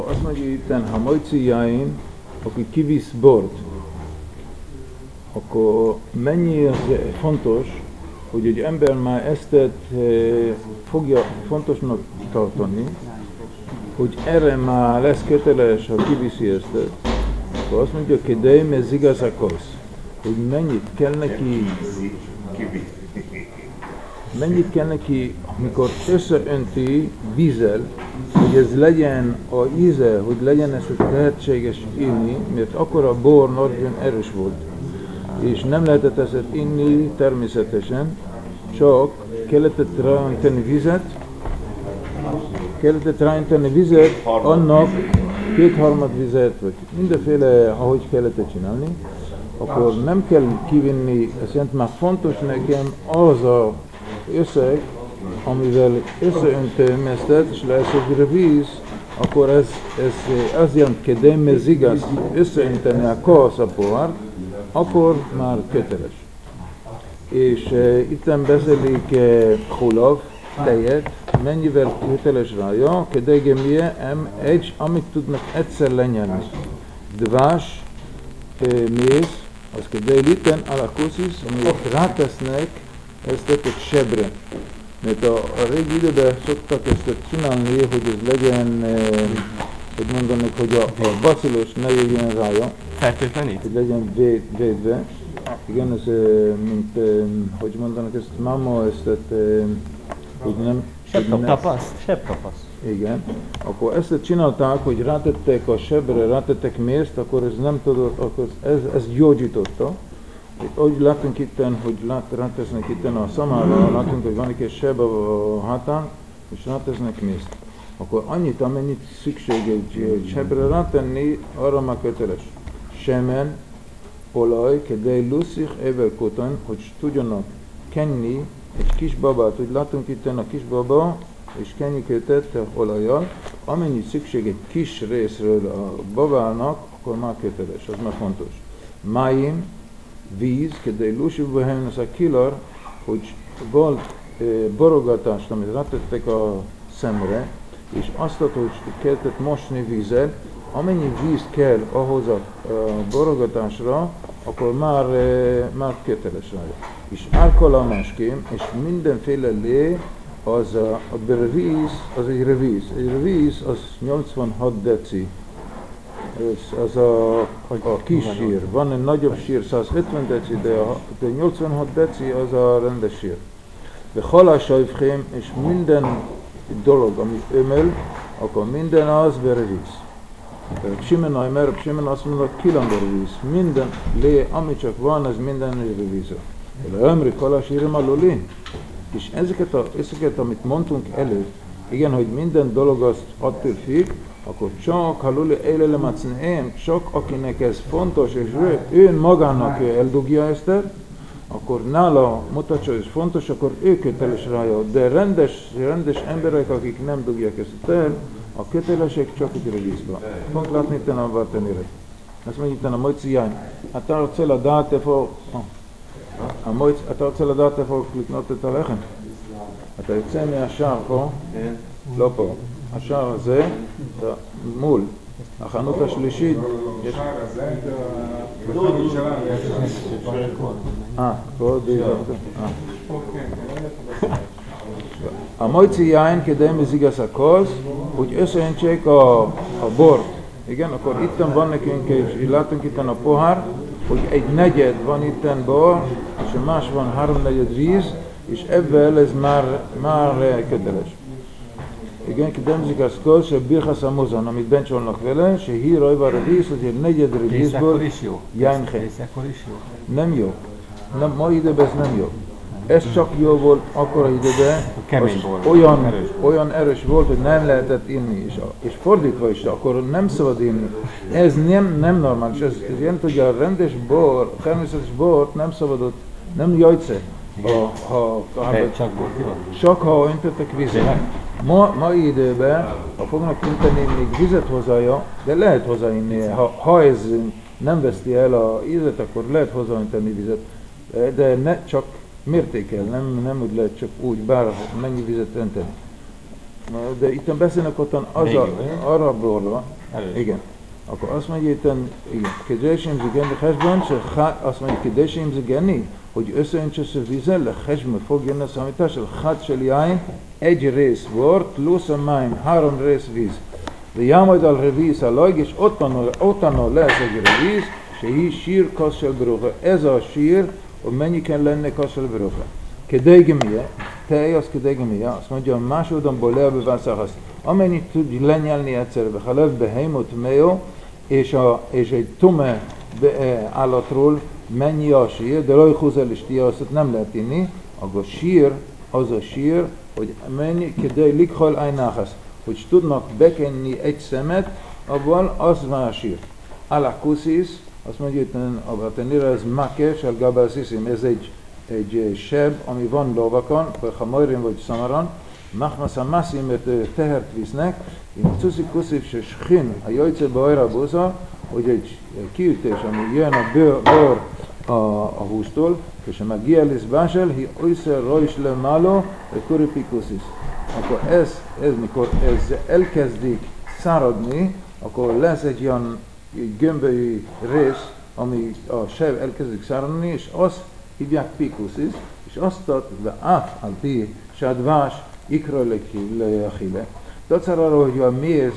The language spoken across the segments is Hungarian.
Azt mondja itten, ha mojci jáin, aki kivisz bort, akkor mennyi az fontos, hogy egy ember már ezt fogja fontosnak tartani, hogy erre már lesz köteles, ha kiviszi ezt. Akkor azt mondja, kedei mezigaz akosz, hogy mennyit kell neki, amikor összeönti vízzel, hogy ez legyen a íze, hogy legyen ez lehetséges inni, mert akkor a bor nagyon erős volt. És nem lehetett ezt inni természetesen, csak kellett ráönteni vizet, annak kétharmad vizet, vagy mindenféle, ahogy kellett csinálni, akkor nem kell kivinni, ez jelent már fontos nekem az a összeg, amivel összeöntöm ezt, és lesz egy víz, akkor ez az jelent, kedem mezigas, összeönteni a kasz a pohart, akkor már köteles. És itten beszélik hulav, tejet, mennyivel köteles rája, kedegemie, amit tudnak egyszer lenyelni. Dvás, méz, az kedej litten alakuszis, amit rátesznek ezt egy sebre. Mert a régi időben szoktak ezt csinálni, hogy ez legyen, hogy mondanak, hogy a bacillus ne jöjjön rája. Fertőtlenít? Hogy legyen védve. Igen, ez, mint, hogy mondanak ezt, máma ezt, hogy nem... Sebtapasz. Igen. Akkor ezt csinálták, hogy rátettek a sebre, rátettek mézt, akkor ez nem tudott, akkor ez gyógyította. Úgy látunk itten, hogy rátesznek itten a szamára, látunk, hogy van egy seb a hátán, és rátesznek mézt. Akkor annyit, amennyit szükség egy sebre rátenni, arra már köteles. Semen, olaj, kedej luszich, everkoton, hogy tudjanak kenni egy kis babát, hogy látunk itten a kis baba, és kenni kötett olajjal, amennyit szükség egy kis részről a babának, akkor már köteles, az már fontos. Máim, víz, kedej lusivbahen az a kilar, hogy volt borogatást, amit rátettek a szemre, és azt, hogy kellett mosni vízzel, amennyi víz kell ahhoz a borogatásra, akkor már köteles rája. És alkohol másként, és mindenféle lé, az a revíz, az egy revíz. Egy revíz az 86 deci. Az a kis sír. Van egy nagyobb sír, 150 deci, de 86 deci az a rendes sír. De halásajfém, és minden dolog, ami ömöl, akkor minden az revíz. Simen azt mondja, kilombérvíz. Minden lé, ami csak van, az minden revíz. De ömri halásírem a lulin. És ezeket, amit mondtunk előtt, igen, hogy minden dolog azt attól függ, akkor csak, ha luli élelematszneém, csak akinek ez fontos, és ő magának eldugja ezt, akkor nála mutatja, hogy ez fontos, akkor ő köteles rája. De rendes emberek, akik nem dugják ezt el, a kötelesek csak egy revízba. Fogunk látni itten a vartenére. Ezt mondjuk itten a mojci jány. Hát a cél a dát, אתה רוצה לדעת איפה לקנות את הלחם? אתה יוצא מהשער פה, לא פה, השער הזה, מול, החנות השלישית, יש... המויצי יין כדי מזיגס הכוס, hogy összeöntsék a bort. Igen, akkor itten van nekünk, és látunk itten a pohár, hogy egy negyed van itten bor, és a más van 3/4 víz, és ebben ez már köteles. Igen, kedemzik az kol, se birchasz amozan, amit bencsolnak vele, se hírajva a víz, hogy egy negyed vízből jányhe. Nem jó. Nem, ma időben ez nem jó. Ez csak jó volt akkora időben, olyan erős volt, hogy nem lehetett inni is. És fordítva is, akkor nem szabad inni. Ez nem normális. Ez jelent, hogy a rendes bor, a természetes bort nem szabadott, nem jajce. Csak ha öntöttek vizet. Ma időben, ha fognak önteni még vizet hozzája, de lehet hozzáinni. Ha ez nem veszti el a ízet, akkor lehet hozzáönteni vizet. De csak mértékkel, nem úgy lehet csak úgy, bár mennyi vizet önteni. de itt beszélnek ottan arra borról, igen. Akkor azt mondja itt, igen, kedésim zigenni hesben, azt mondja, kedésim zigenni, hogy összeöntse a vízzel, le hesben fog jönni a számítás, a hát sel jáin, egy rész bor, plusz a máim, 3 rész víz. De jámajd al revíz a lajg, és ottan lesz egy revíz, se hi sír kassel beruha. Ez a sír, hogy mennyi kell lenne kassel beruha. Kedégemie, tej az kedégemie, azt mondja, másodonból lebevászahaszt. Amennyit tud lenyelni egyszerre, ha lev beheimot meo, és egy tume állatról mennyi a sír, de laj húzel is tia, azt nem lehet inni, akkor sír, az a sír, hogy mennyi kedély likhal ajnáhasz, hogy tudnak bekenni egy szemet, abban az már a sír. Alakusis, azt mondja, a tenére ez makes, el gabaszisim, ez egy seb, ami van lovakon, vagy hamajrin vagy szamaron, Machmasamasi, mert tehert visznek, én cuszikusziv se schin, a jajce bajra boza, hogy egy kiütés, ami jön a bőr a hústól, és a megielis básel, hi oiszer rojs le malo, kuripikusis. Akkor ez mikor ez elkezdik száradni, akkor lesz egy ilyen gömbölyű rész, ami a seb elkezdik száradni, és azt hívják pikusis, és azt ad le át alpi, se a dvás ikra leachile. Tocsára arra, hogy a méz,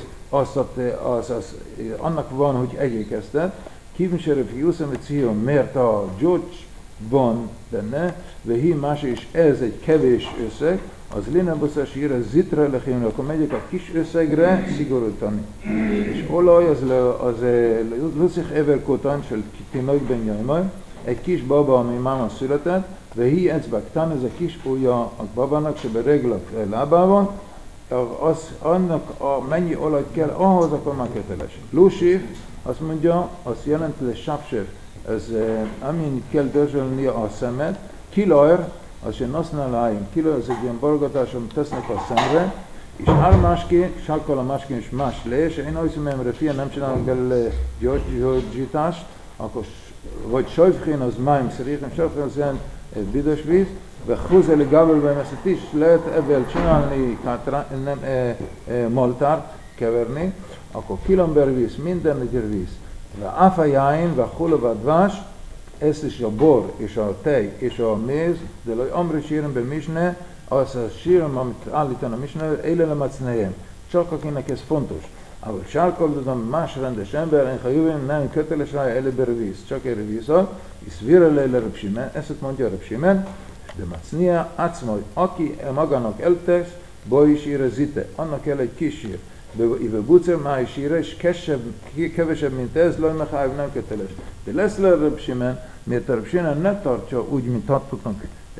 annak van, hogy egyékeztet, kívünsere fiúszem egy szíjon, mert a George-ban benne, vehi más is ez egy kevés összeg, az lénebaszás ír, zitre lechimre, akkor megyek a kis összegre szigorítani. És olaj az luszik everkotan, sel tinokben jajmaj, egy kis baba, ami máma született, vehi ecbaktan, ez a kis ujja a babának, se bereglak lábában, annak mennyi olajt kell, ahhoz akkor már köteles. Lusív, azt mondja, azt jelenti, hogy sapsev, ez amin kell dörzsölni a szemet, kilajr, az én használom, kilajr, az egy ilyen borogatás, amit tesznek a szemre, és álmáské, sákkal a másként is más le, és én azt mondom, hogy fia nem csinálok belőle gyógyítást, akkor vagy sajfén az máim szerint, sajfén az ilyen büdös víz, ve húzeli gábelben ezt is lehet ebből csinálni, nem maltárt keverni, akkor kilombervíz, minden egy víz. De áfajáin, ve hulabadvás, ez is a bor, és a tej, és a méz, de laj amri síremben misne, az a sírem, amit állítan a misne, élelem acnejem. Csak akinek ez fontos. Ahol sárkapdodom más rendes ember, én ha jövően nem köteles rá előbervíz, csak erővízal, és virelejle Reb Simen, ezt mondja Reb Simen, de macnia acmoj, aki magának eltesz, baj síre zite, annak kell egy kis sír. Ive bucer máj síre, és kevesebb, mint ez, laj meháj, nem köteles. De lesz le Reb Simen, mert Reb Simen ne tartja úgy, mint tartottunk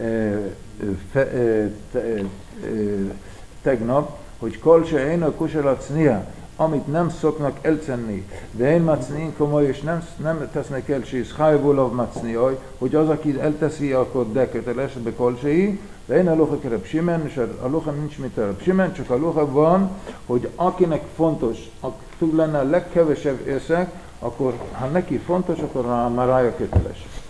tegnap, hogy kol se én a kuselacnia, amit nem szoknak elcenni, de én macnin komoly, és nem tesznek el se szhájvulav macniaj, hogy az, aki elteszi, akkor de köteles, be kolsei, de én a lucha Reb Simen, és a lucha nincs mit a Reb Simen, csak a lucha van, hogy akinek fontos, tud lenne a legkevesebb összeg, akkor ha neki fontos, akkor már rája köteles.